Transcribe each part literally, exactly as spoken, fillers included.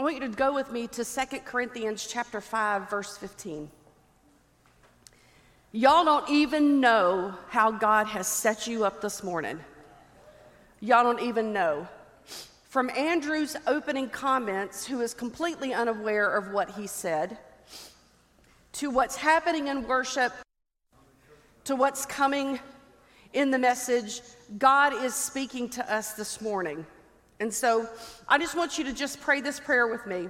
want you to go with me to Second Corinthians chapter five, verse fifteen. Y'all don't even know how God has set you up this morning. Y'all don't even know. From Andrew's opening comments, who is completely unaware of what he said, to what's happening in worship, to what's coming in the message, God is speaking to us this morning. And so I just want you to just pray this prayer with me.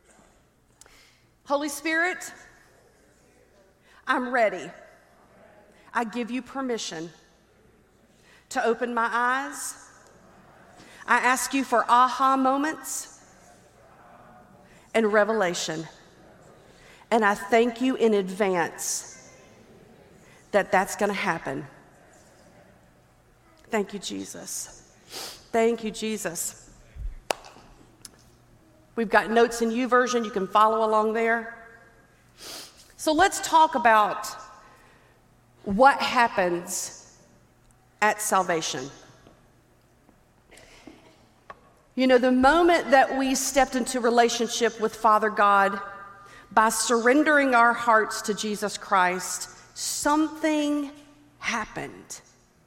Holy Spirit, I'm ready. I give you permission to open my eyes. I ask you for aha moments and revelation. And I thank you in advance that that's going to happen. Thank you, Jesus. Thank you, Jesus. We've got notes in YouVersion. You can follow along there. So let's talk about what happens at salvation. You know, the moment that we stepped into relationship with Father God by surrendering our hearts to Jesus Christ, something happened.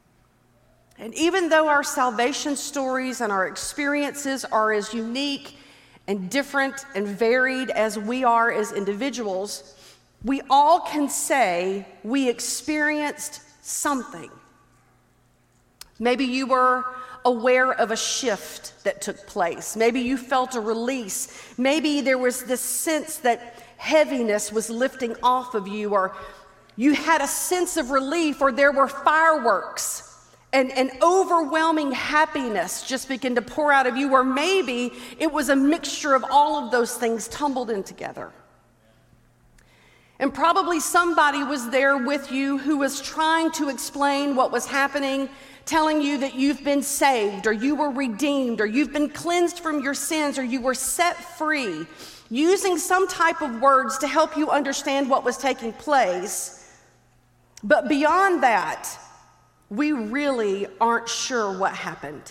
And even though our salvation stories and our experiences are as unique and different and varied as we are as individuals, we all can say we experienced something. Maybe you were aware of a shift that took place. Maybe you felt a release. Maybe there was this sense that heaviness was lifting off of you, or you had a sense of relief, or there were fireworks and an overwhelming happiness just began to pour out of you, or maybe it was a mixture of all of those things tumbled in together. And probably somebody was there with you who was trying to explain what was happening, telling you that you've been saved, or you were redeemed, or you've been cleansed from your sins, or you were set free, using some type of words to help you understand what was taking place. But beyond that, we really aren't sure what happened.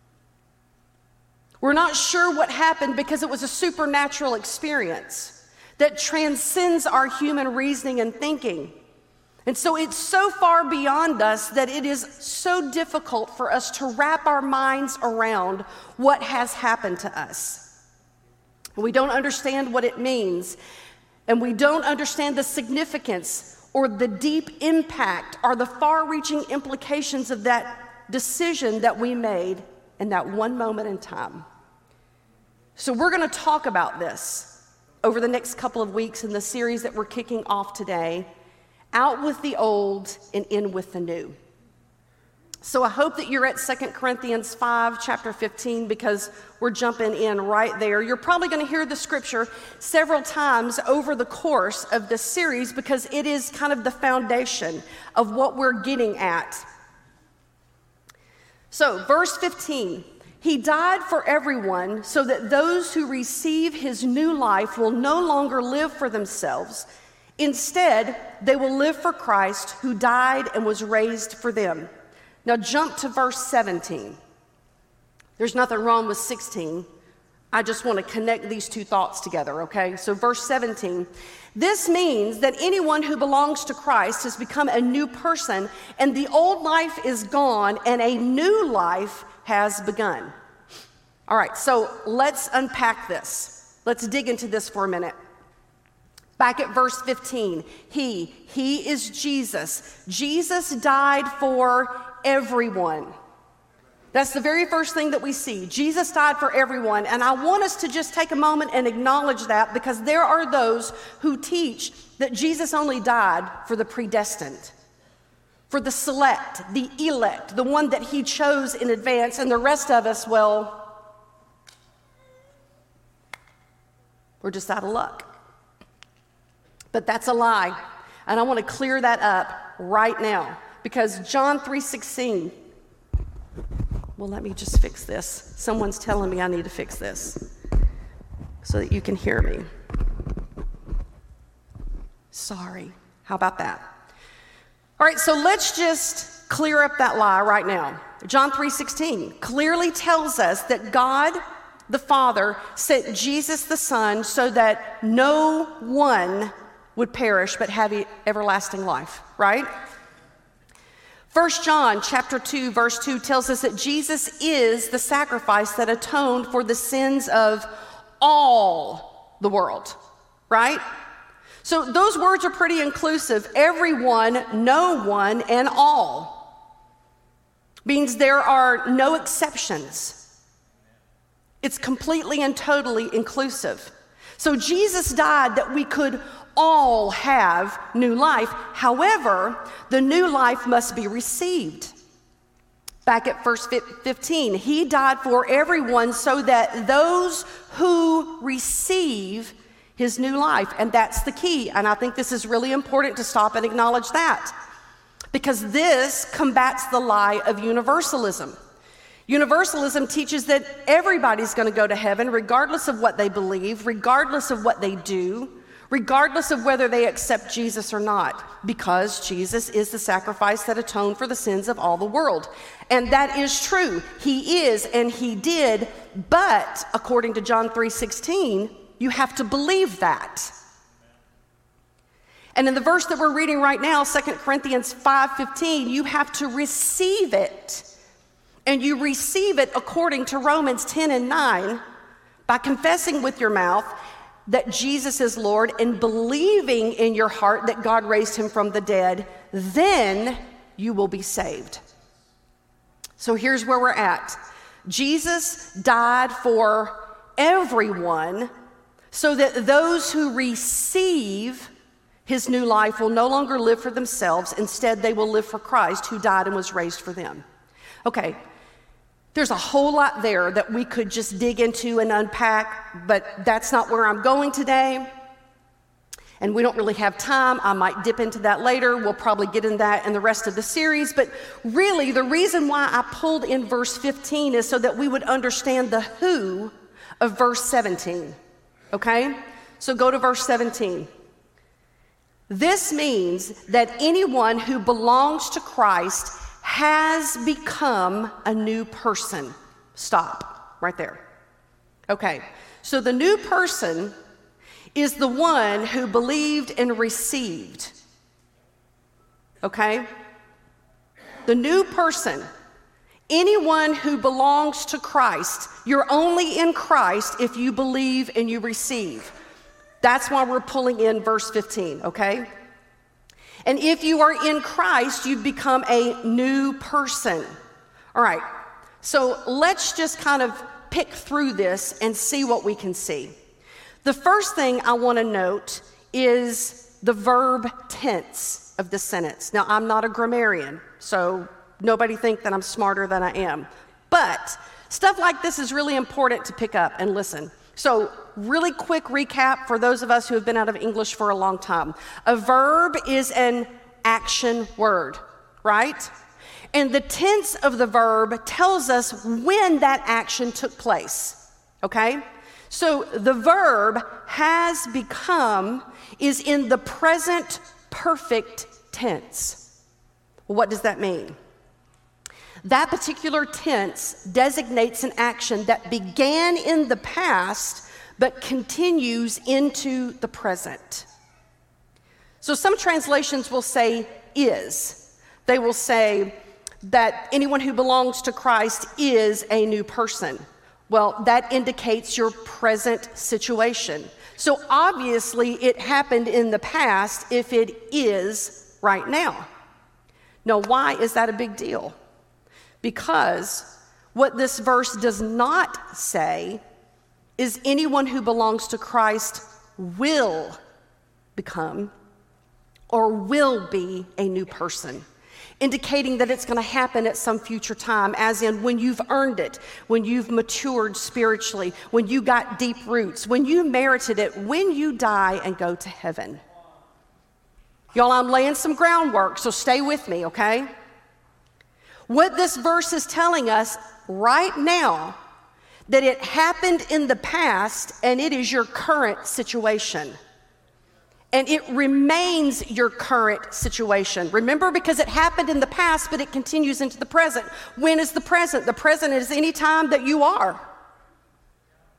We're not sure what happened because it was a supernatural experience that transcends our human reasoning and thinking. And so it's so far beyond us that it is so difficult for us to wrap our minds around what has happened to us. We don't understand what it means, and we don't understand the significance or the deep impact or the far-reaching implications of that decision that we made in that one moment in time. So we're going to talk about this over the next couple of weeks in the series that we're kicking off today, Out with the Old and In with the New. So I hope that you're at Second Corinthians five, chapter fifteen, because we're jumping in right there. You're probably going to hear the scripture several times over the course of this series because it is kind of the foundation of what we're getting at. So, verse fifteen, he died for everyone so that those who receive his new life will no longer live for themselves. Instead, they will live for Christ who died and was raised for them. Now jump to verse seventeen. There's nothing wrong with sixteen. I just want to connect these two thoughts together, okay? So verse seventeen. This means that anyone who belongs to Christ has become a new person, and the old life is gone, and a new life has begun. All right, so let's unpack this. Let's dig into this for a minute. Back at verse fifteen, he, he is Jesus. Jesus died for everyone. That's the very first thing that we see. Jesus died for everyone, and I want us to just take a moment and acknowledge that, because there are those who teach that Jesus only died for the predestined, for the select, the elect, the one that he chose in advance, and the rest of us, well, we're just out of luck. But that's a lie, and I want to clear that up right now, because John three sixteen, well, let me just fix this. Someone's telling me I need to fix this so that you can hear me. Sorry. How about that? All right, so let's just clear up that lie right now. John three sixteen clearly tells us that God, the Father sent Jesus the Son so that no one would perish but have everlasting life, right? First John chapter two, verse two tells us that Jesus is the sacrifice that atoned for the sins of all the world, right? So those words are pretty inclusive. Everyone, no one, and all. Means there are no exceptions. It's completely and totally inclusive. So Jesus died that we could all have new life. However, the new life must be received. Back at verse fifteen, he died for everyone so that those who receive his new life, and that's the key. And I think this is really important to stop and acknowledge that, because this combats the lie of universalism. Universalism teaches that everybody's going to go to heaven regardless of what they believe, regardless of what they do, regardless of whether they accept Jesus or not, because Jesus is the sacrifice that atoned for the sins of all the world. And that is true. He is, and he did, but according to John three sixteen, you have to believe that. And in the verse that we're reading right now, Second Corinthians five fifteen, you have to receive it. And you receive it according to Romans ten and nine by confessing with your mouth that Jesus is Lord and believing in your heart that God raised him from the dead. Then you will be saved. So here's where we're at. Jesus died for everyone so that those who receive his new life will no longer live for themselves. Instead, they will live for Christ, who died and was raised for them. Okay, there's a whole lot there that we could just dig into and unpack, but that's not where I'm going today. And we don't really have time. I might dip into that later. We'll probably get in that in the rest of the series. But really, the reason why I pulled in verse fifteen is so that we would understand the who of verse seventeen. Okay? So go to verse seventeen. This means that anyone who belongs to Christ has become a new person. Stop right there. Okay, so the new person is the one who believed and received. Okay? The new person, anyone who belongs to Christ, you're only in Christ if you believe and you receive. That's why we're pulling in verse fifteen, okay? And if you are in Christ, you've become a new person. All right, so let's just kind of pick through this and see what we can see. The first thing I want to note is the verb tense of the sentence. Now, I'm not a grammarian, so nobody think that I'm smarter than I am. But stuff like this is really important to pick up and listen. So really quick recap for those of us who have been out of English for a long time. A verb is an action word, right? And the tense of the verb tells us when that action took place, okay? So the verb has become is in the present perfect tense. What does that mean? That particular tense designates an action that began in the past but continues into the present. So some translations will say is. They will say that anyone who belongs to Christ is a new person. Well, that indicates your present situation. So obviously it happened in the past if it is right now. Now, why is that a big deal? Because what this verse does not say is anyone who belongs to Christ will become or will be a new person, indicating that it's going to happen at some future time, as in when you've earned it, when you've matured spiritually, when you got deep roots, when you merited it, when you die and go to heaven. Y'all, I'm laying some groundwork, so stay with me, okay? What this verse is telling us right now, that it happened in the past and it is your current situation. And it remains your current situation. Remember, because it happened in the past, but it continues into the present. When is the present? The present is any time that you are.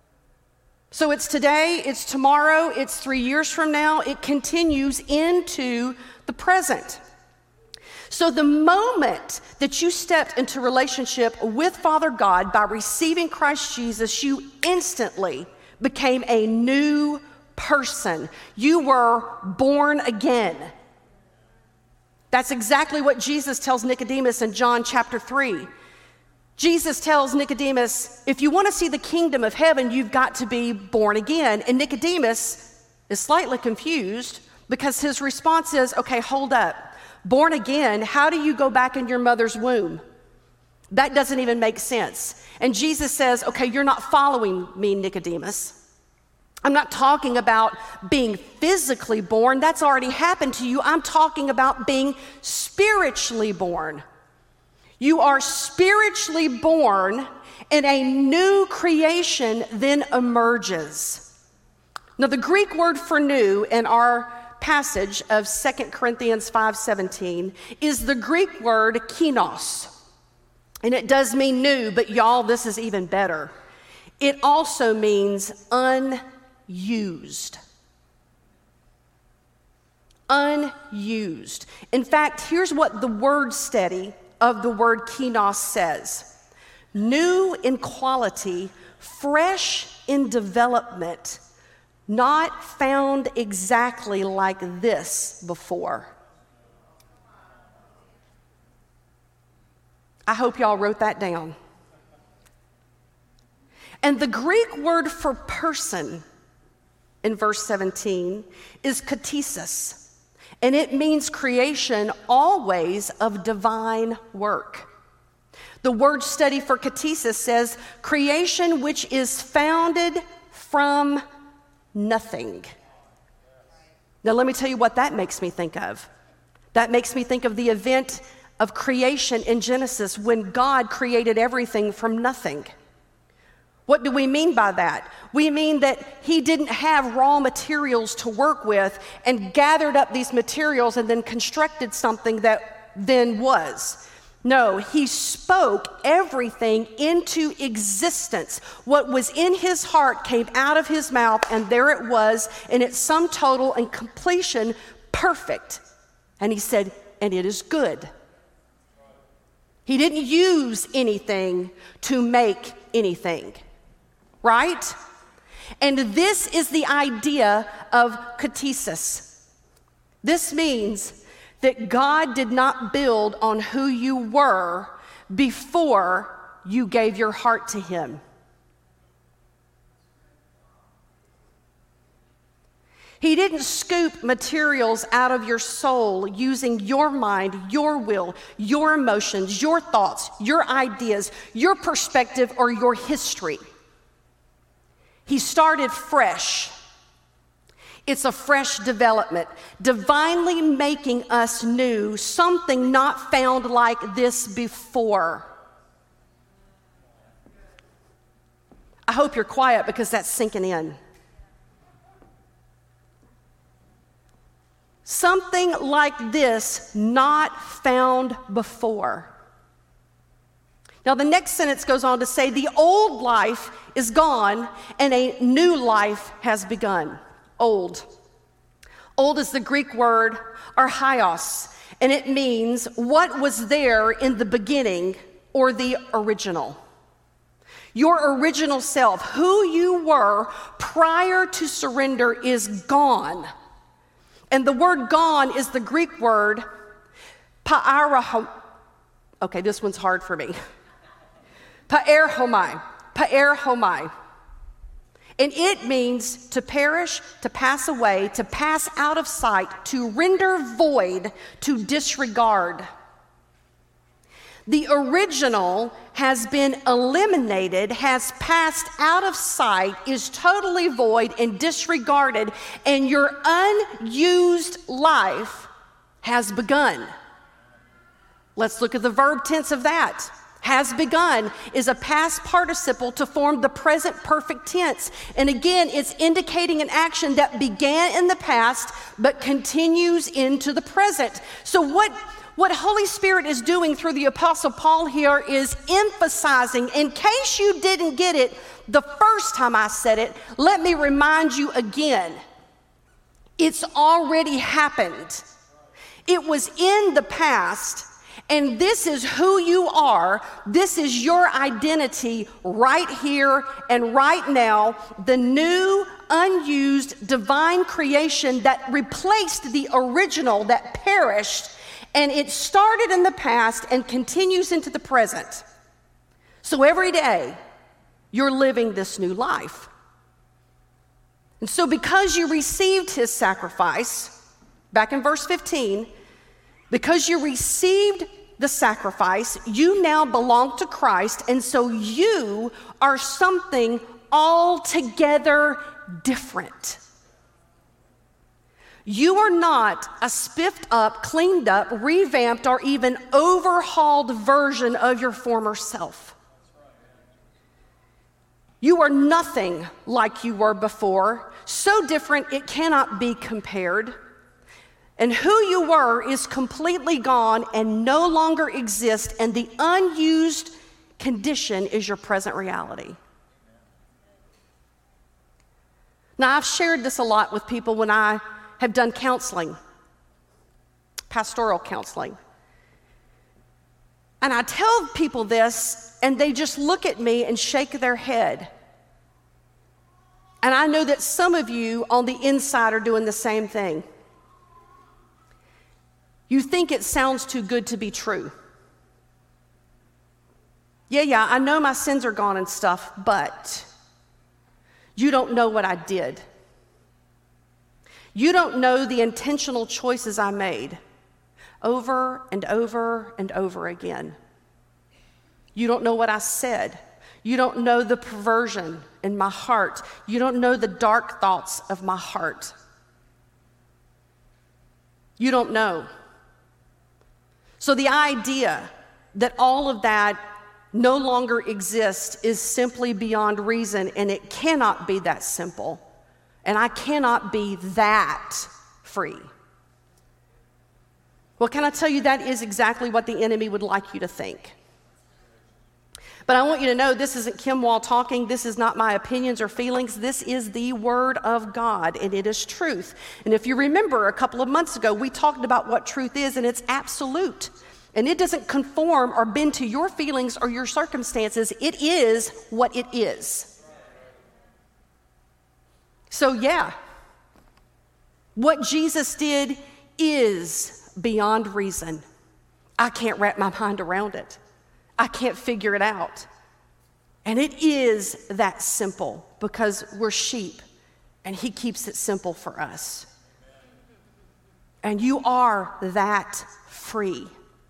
So it's today, it's tomorrow, it's three years from now. It continues into the present. So the moment that you stepped into relationship with Father God by receiving Christ Jesus, you instantly became a new person. You were born again. That's exactly what Jesus tells Nicodemus in John chapter three. Jesus tells Nicodemus, if you want to see the kingdom of heaven, you've got to be born again. And Nicodemus is slightly confused because his response is, okay, hold up. Born again, how do you go back in your mother's womb? That doesn't even make sense. And Jesus says, okay, you're not following me, Nicodemus. I'm not talking about being physically born. That's already happened to you. I'm talking about being spiritually born. You are spiritually born, and a new creation then emerges. Now, the Greek word for new in our passage of Second Corinthians five seventeen is the Greek word kinos. And it does mean new, but y'all, this is even better. It also means unused. Unused. In fact, here's what the word study of the word kinos says. New in quality, fresh in development, not found exactly like this before. I hope y'all wrote that down. And the Greek word for person in verse seventeen is katesis. And it means creation always of divine work. The word study for katesis says creation which is founded from nothing. Now let me tell you what that makes me think of. That makes me think of the event of creation in Genesis when God created everything from nothing. What do we mean by that? We mean that he didn't have raw materials to work with and gathered up these materials and then constructed something that then was. No, he spoke everything into existence. What was in his heart came out of his mouth, and there it was, in its sum total and completion, perfect. And he said, and it is good. He didn't use anything to make anything. Right? And this is the idea of katesis. This means that God did not build on who you were before you gave your heart to him. He didn't scoop materials out of your soul using your mind, your will, your emotions, your thoughts, your ideas, your perspective, or your history. He started fresh. It's a fresh development, divinely making us new, something not found like this before. I hope you're quiet because that's sinking in. Something like this not found before. Now, the next sentence goes on to say, the old life is gone and a new life has begun. Old. Old is the Greek word archaios, and it means what was there in the beginning or the original. Your original self, who you were prior to surrender, is gone. And the word gone is the Greek word paerahomai. Okay, this one's hard for me. Paerahomai. Paerahomai. And it means to perish, to pass away, to pass out of sight, to render void, to disregard. The original has been eliminated, has passed out of sight, is totally void and disregarded, and your unused life has begun. Let's look at the verb tense of that. Has begun is a past participle to form the present perfect tense. And again, it's indicating an action that began in the past but continues into the present. So what, what Holy Spirit is doing through the Apostle Paul here is emphasizing, in case you didn't get it, the first time I said it, let me remind you again. It's already happened. It was in the past, and this is who you are. This is your identity right here and right now, the new, unused divine creation that replaced the original that perished, and it started in the past and continues into the present. So every day, you're living this new life. And so because you received his sacrifice, back in verse fifteen, because you received the sacrifice, you now belong to Christ, and so you are something altogether different. You are not a spiffed up, cleaned up, revamped, or even overhauled version of your former self. You are nothing like you were before, so different it cannot be compared. And who you were is completely gone and no longer exists, and the unused condition is your present reality. Now, I've shared this a lot with people when I have done counseling, pastoral counseling. And I tell people this, and they just look at me and shake their head. And I know that some of you on the inside are doing the same thing. You think it sounds too good to be true. Yeah, yeah, I know my sins are gone and stuff, but you don't know what I did. You don't know the intentional choices I made over and over and over again. You don't know what I said. You don't know the perversion in my heart. You don't know the dark thoughts of my heart. You don't know. So the idea that all of that no longer exists is simply beyond reason, and it cannot be that simple. And I cannot be that free. Well, can I tell you, that is exactly what the enemy would like you to think. But I want you to know, this isn't Kim Wall talking. This is not my opinions or feelings. This is the Word of God, and it is truth. And if you remember, a couple of months ago, we talked about what truth is, and it's absolute. And it doesn't conform or bend to your feelings or your circumstances. It is what it is. So yeah, what Jesus did is beyond reason. I can't wrap my mind around it. I can't figure it out. And it is that simple because we're sheep, and he keeps it simple for us. And you are that free.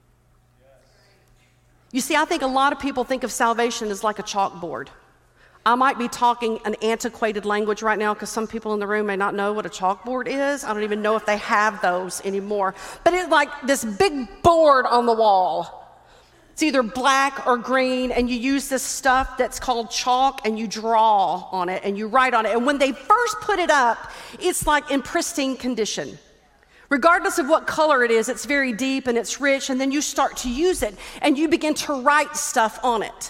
You see, I think a lot of people think of salvation as like a chalkboard. I might be talking an antiquated language right now because some people in the room may not know what a chalkboard is. I don't even know if they have those anymore. But it's like this big board on the wall. It's either black or green, and you use this stuff that's called chalk, and you draw on it, and you write on it. And when they first put it up, it's like in pristine condition. Regardless of what color it is, it's very deep and it's rich, and then you start to use it, and you begin to write stuff on it.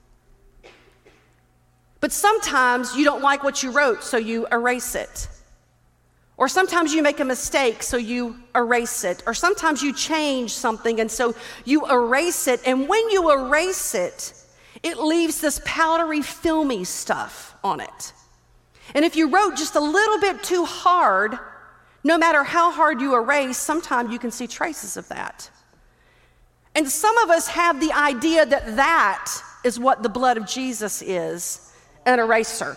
But sometimes you don't like what you wrote, so you erase it. Or sometimes you make a mistake, so you erase it. Or sometimes you change something, and so you erase it. And when you erase it, it leaves this powdery, filmy stuff on it. And if you wrote just a little bit too hard, no matter how hard you erase, sometimes you can see traces of that. And some of us have the idea that that is what the blood of Jesus is, an eraser.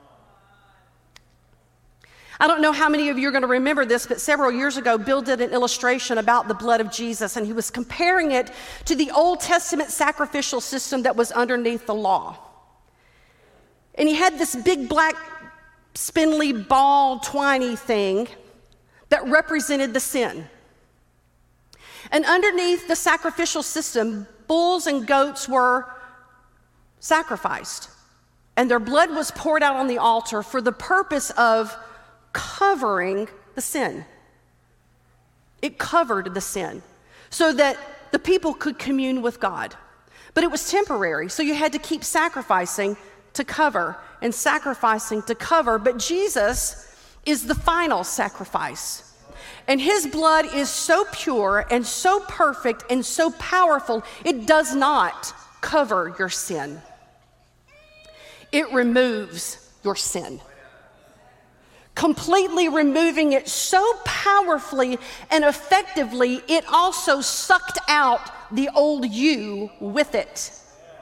I don't know how many of you are going to remember this, but several years ago, Bill did an illustration about the blood of Jesus, and he was comparing it to the Old Testament sacrificial system that was underneath the law. And he had this big black spindly ball twiny thing that represented the sin. And underneath the sacrificial system, bulls and goats were sacrificed, and their blood was poured out on the altar for the purpose of covering the sin. It covered the sin so that the people could commune with God. But it was temporary, so you had to keep sacrificing to cover and sacrificing to cover, but Jesus is the final sacrifice. And his blood is so pure and so perfect and so powerful, it does not cover your sin. It removes your sin. Completely removing it so powerfully and effectively, it also sucked out the old you with it.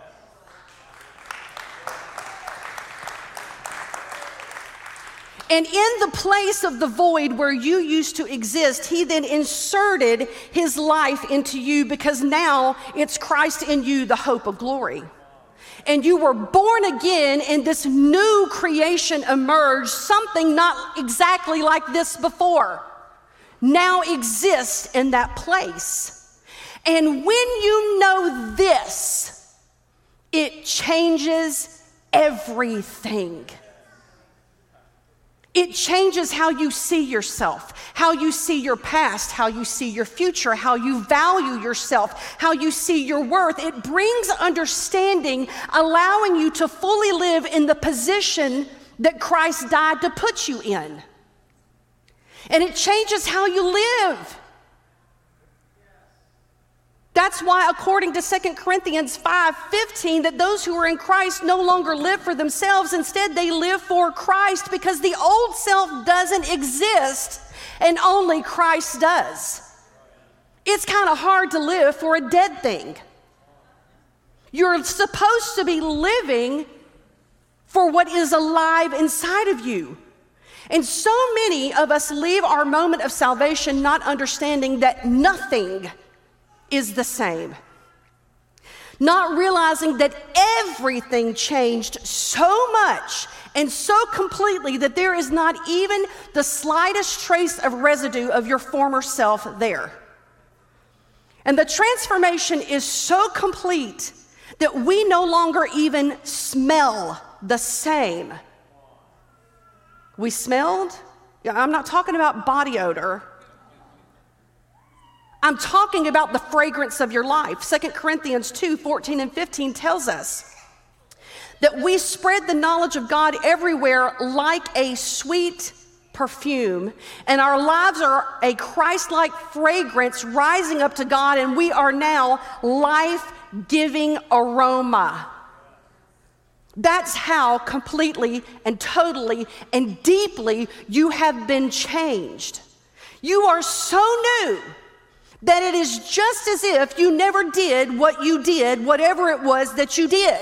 And in the place of the void where you used to exist, he then inserted his life into you, because now it's Christ in you, the hope of glory. And you were born again, and this new creation emerged, something not exactly like this before, now exists in that place. And when you know this, it changes everything. It changes how you see yourself, how you see your past, how you see your future, how you value yourself, how you see your worth. It brings understanding, allowing you to fully live in the position that Christ died to put you in. And it changes how you live. That's why, according to Second Corinthians five fifteen, that those who are in Christ no longer live for themselves. Instead, they live for Christ, because the old self doesn't exist and only Christ does. It's kind of hard to live for a dead thing. You're supposed to be living for what is alive inside of you. And so many of us leave our moment of salvation not understanding that nothing is the same. Not realizing that everything changed so much and so completely that there is not even the slightest trace of residue of your former self there. And the transformation is so complete that we no longer even smell the same. We smelled, yeah, I'm not talking about body odor. I'm talking about the fragrance of your life. Second Corinthians two fourteen and fifteen tells us that we spread the knowledge of God everywhere like a sweet perfume, and our lives are a Christ-like fragrance rising up to God, and we are now life-giving aroma. That's how completely and totally and deeply you have been changed. You are so new that it is just as if you never did what you did, whatever it was that you did.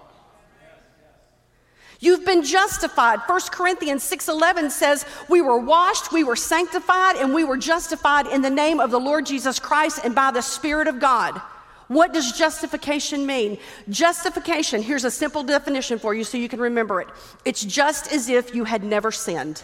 You've been justified. First Corinthians six eleven says, we were washed, we were sanctified, and we were justified in the name of the Lord Jesus Christ and by the Spirit of God. What does justification mean? Justification, here's a simple definition for you so you can remember it. It's just as if you had never sinned.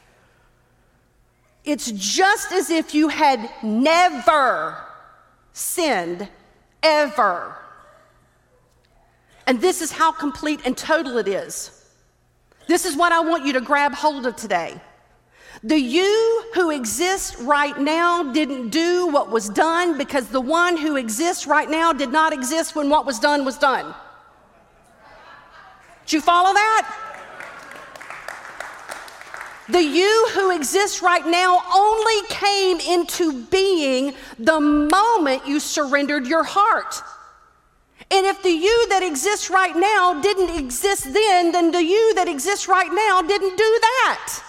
It's just as if you had never sinned, ever. And this is how complete and total it is. This is what I want you to grab hold of today. The you who exists right now didn't do what was done, because the one who exists right now did not exist when what was done was done. Did you follow that? The you who exists right now only came into being the moment you surrendered your heart. And if the you that exists right now didn't exist then, then the you that exists right now didn't do that.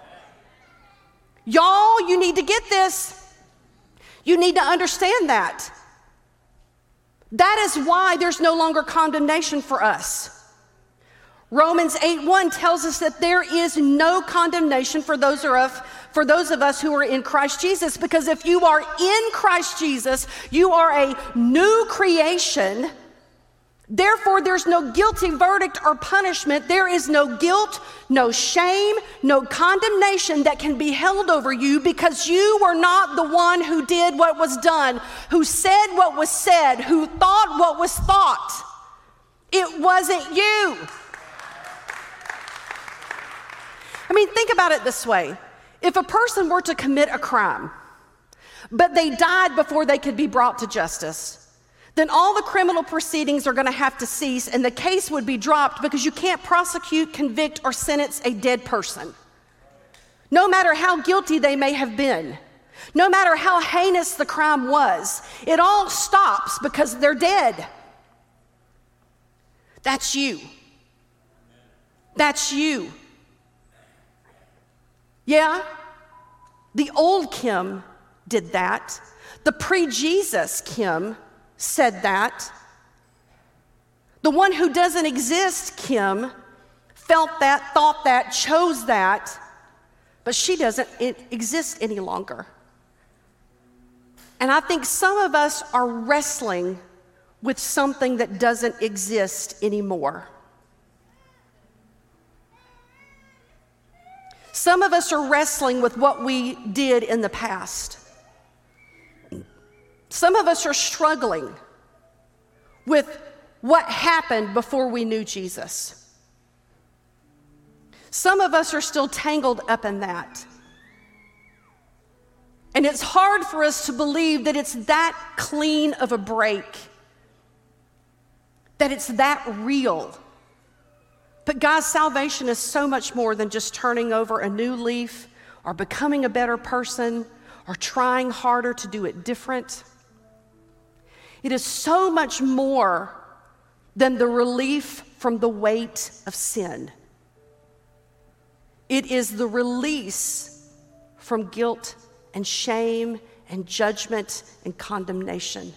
Y'all, you need to get this. You need to understand that. That is why there's no longer condemnation for us. Romans eight one tells us that there is no condemnation for those of, for those of us who are in Christ Jesus, because if you are in Christ Jesus, you are a new creation. Therefore, there's no guilty verdict or punishment. There is no guilt, no shame, no condemnation that can be held over you, because you were not the one who did what was done, who said what was said, who thought what was thought. It wasn't you. I mean, think about it this way. If a person were to commit a crime, but they died before they could be brought to justice, then all the criminal proceedings are going to have to cease and the case would be dropped, because you can't prosecute, convict, or sentence a dead person. No matter how guilty they may have been, no matter how heinous the crime was, it all stops because they're dead. That's you. That's you. Yeah, the old Kim did that. The pre-Jesus Kim said that. The one who doesn't exist, Kim, felt that, thought that, chose that, but she doesn't exist any longer. And I think some of us are wrestling with something that doesn't exist anymore. Some of us are wrestling with what we did in the past. Some of us are struggling with what happened before we knew Jesus. Some of us are still tangled up in that. And it's hard for us to believe that it's that clean of a break, that it's that real. But guys, salvation is so much more than just turning over a new leaf or becoming a better person or trying harder to do it different. It is so much more than the relief from the weight of sin. It is the release from guilt and shame and judgment and condemnation.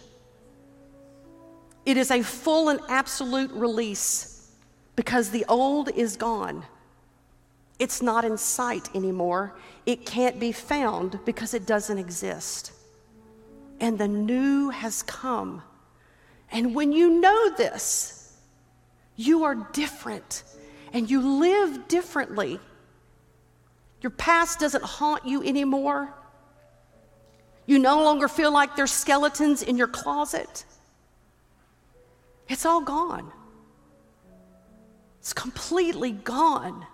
It is a full and absolute release because the old is gone. It's not in sight anymore. It can't be found because it doesn't exist. And the new has come. And when you know this, you are different and you live differently. Your past doesn't haunt you anymore. You no longer feel like there's skeletons in your closet. It's all gone. It's completely gone.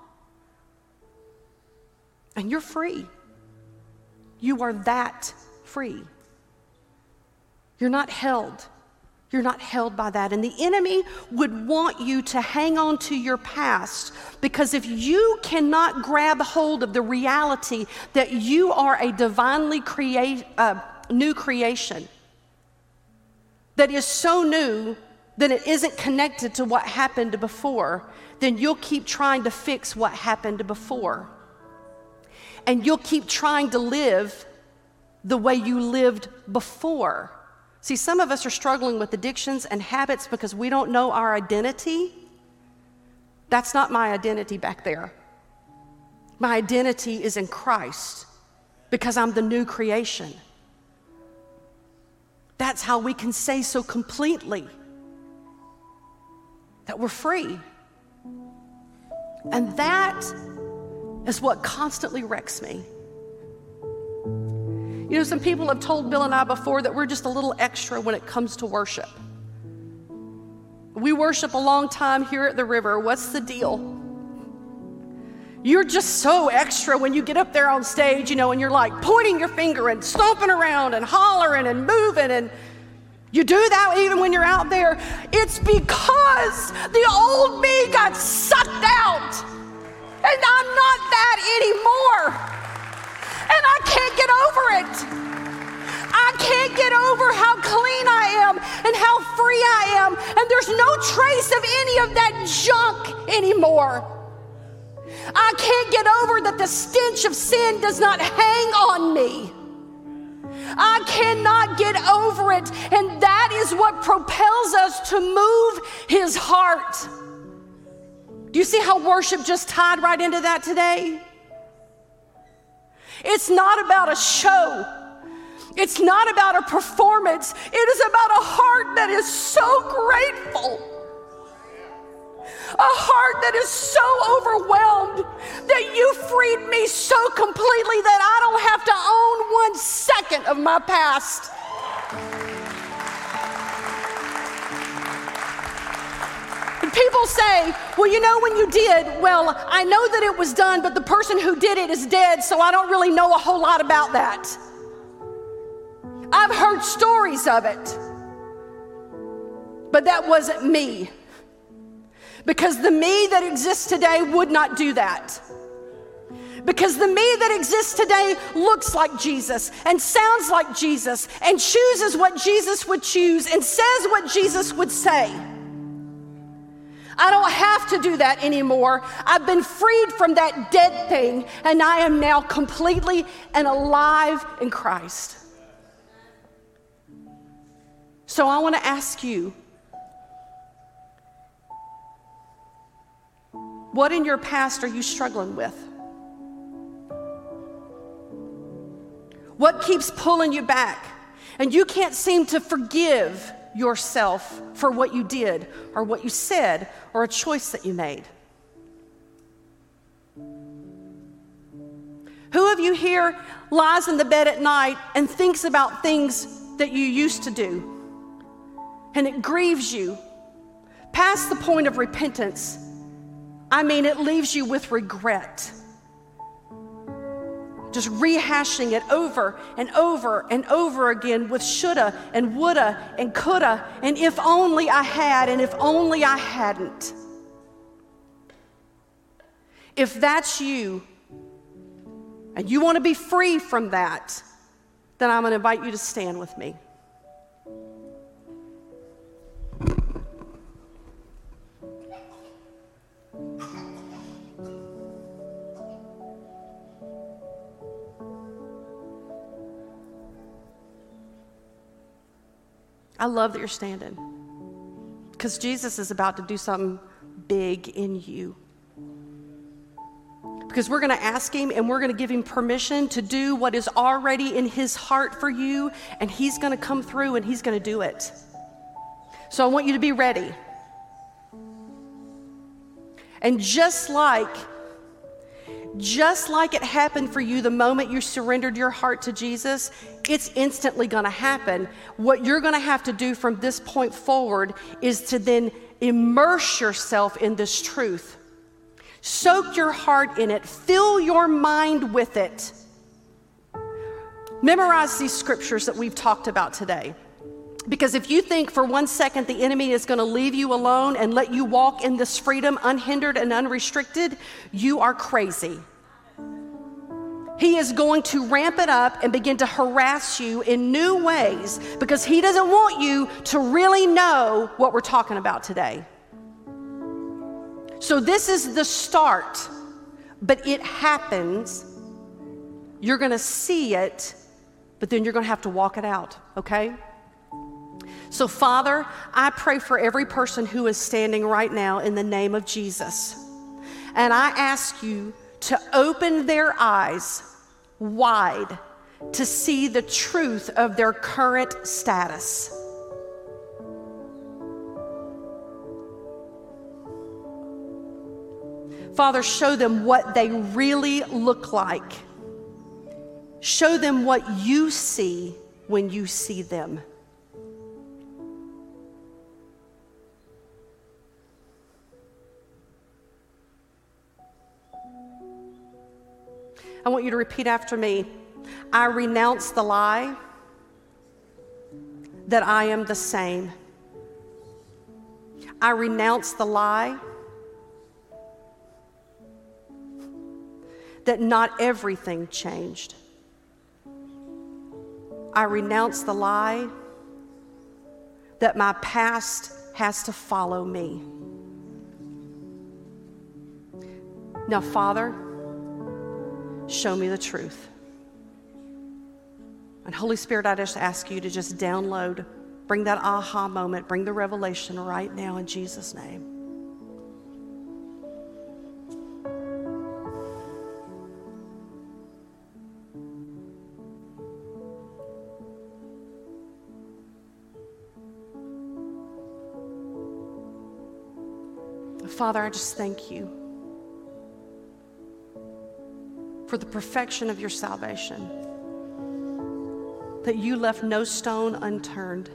And you're free. You are that free. You're not held. You're not held by that. And the enemy would want you to hang on to your past, because if you cannot grab hold of the reality that you are a divinely create, uh, new creation that is so new that it isn't connected to what happened before, then you'll keep trying to fix what happened before. And you'll keep trying to live the way you lived before. See, some of us are struggling with addictions and habits because we don't know our identity. That's not my identity back there. My identity is in Christ because I'm the new creation. That's how we can say so completely that we're free. And that is what constantly wrecks me. You know, some people have told Bill and I before that we're just a little extra when it comes to worship. We worship a long time here at the river. What's the deal? You're just so extra when you get up there on stage, you know, and you're like pointing your finger and stomping around and hollering and moving, and you do that even when you're out there. It's because the old me got sucked out, and I'm not that anymore. And I can't get over it. I can't get over how clean I am and how free I am. And there's no trace of any of that junk anymore. I can't get over that the stench of sin does not hang on me. I cannot get over it. And that is what propels us to move his heart. Do you see how worship just tied right into that today? It's not about a show. It's not about a performance. It is about a heart that is so grateful. A heart that is so overwhelmed that you freed me so completely that I don't have to own one second of my past. And people say, well, you know, when you did, well, I know that it was done, but the person who did it is dead, so I don't really know a whole lot about that. I've heard stories of it. But that wasn't me. Because the me that exists today would not do that. Because the me that exists today looks like Jesus and sounds like Jesus and chooses what Jesus would choose and says what Jesus would say. I don't have to do that anymore. I've been freed from that dead thing, and I am now completely and alive in Christ. So I want to ask you, what in your past are you struggling with? What keeps pulling you back? And you can't seem to forgive yourself for what you did or what you said or a choice that you made. Who of you here lies in the bed at night and thinks about things that you used to do and it grieves you past the point of repentance? I mean, it leaves you with regret. Just rehashing it over and over and over again with shoulda and woulda and coulda and if only I had and if only I hadn't. If that's you and you want to be free from that, then I'm going to invite you to stand with me. I love that you're standing because Jesus is about to do something big in you. Because we're going to ask him and we're going to give him permission to do what is already in his heart for you, and he's going to come through and he's going to do it. So I want you to be ready. And just like Just like it happened for you the moment you surrendered your heart to Jesus, it's instantly going to happen. What you're going to have to do from this point forward is to then immerse yourself in this truth. Soak your heart in it. Fill your mind with it. Memorize these scriptures that we've talked about today. Because if you think for one second the enemy is going to leave you alone and let you walk in this freedom unhindered and unrestricted, you are crazy. He is going to ramp it up and begin to harass you in new ways because he doesn't want you to really know what we're talking about today. So this is the start, but it happens. You're going to see it, but then you're going to have to walk it out, okay? So, Father, I pray for every person who is standing right now in the name of Jesus. And I ask you to open their eyes wide to see the truth of their current status. Father, show them what they really look like. Show them what you see when you see them. I want you to repeat after me. I renounce the lie that I am the same. I renounce the lie that not everything changed. I renounce the lie that my past has to follow me. Now, Father, show me the truth. And Holy Spirit, I just ask you to just download, bring that aha moment, bring the revelation right now in Jesus' name. Father, I just thank you for the perfection of your salvation, that you left no stone unturned,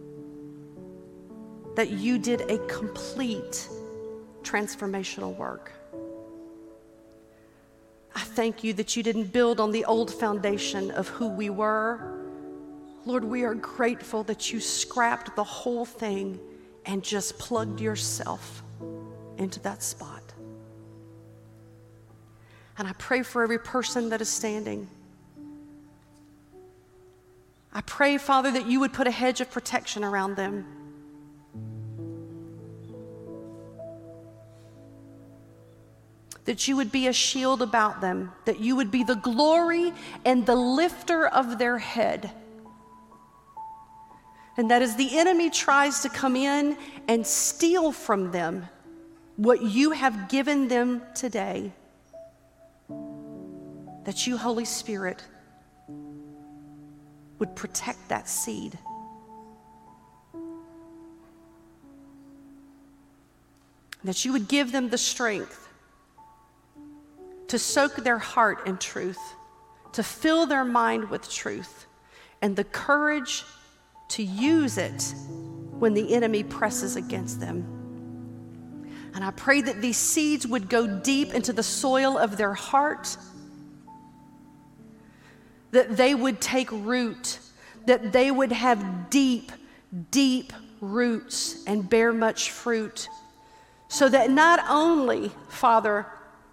that you did a complete transformational work. I thank you that you didn't build on the old foundation of who we were. Lord, we are grateful that you scrapped the whole thing and just plugged yourself into that spot. And I pray for every person that is standing. I pray, Father, that you would put a hedge of protection around them. That you would be a shield about them, that you would be the glory and the lifter of their head. And that as the enemy tries to come in and steal from them what you have given them today, that you, Holy Spirit, would protect that seed. That you would give them the strength to soak their heart in truth, to fill their mind with truth, and the courage to use it when the enemy presses against them. And I pray that these seeds would go deep into the soil of their heart, that they would take root, that they would have deep, deep roots and bear much fruit, so that not only, Father,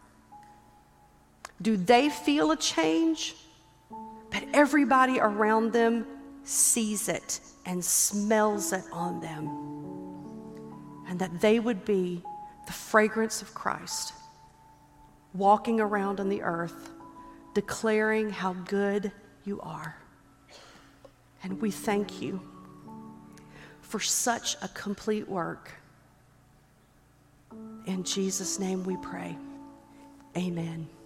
do they feel a change, but everybody around them sees it and smells it on them, and that they would be the fragrance of Christ, walking around on the earth, declaring how good you are. And we thank you for such a complete work. In Jesus' name we pray. Amen.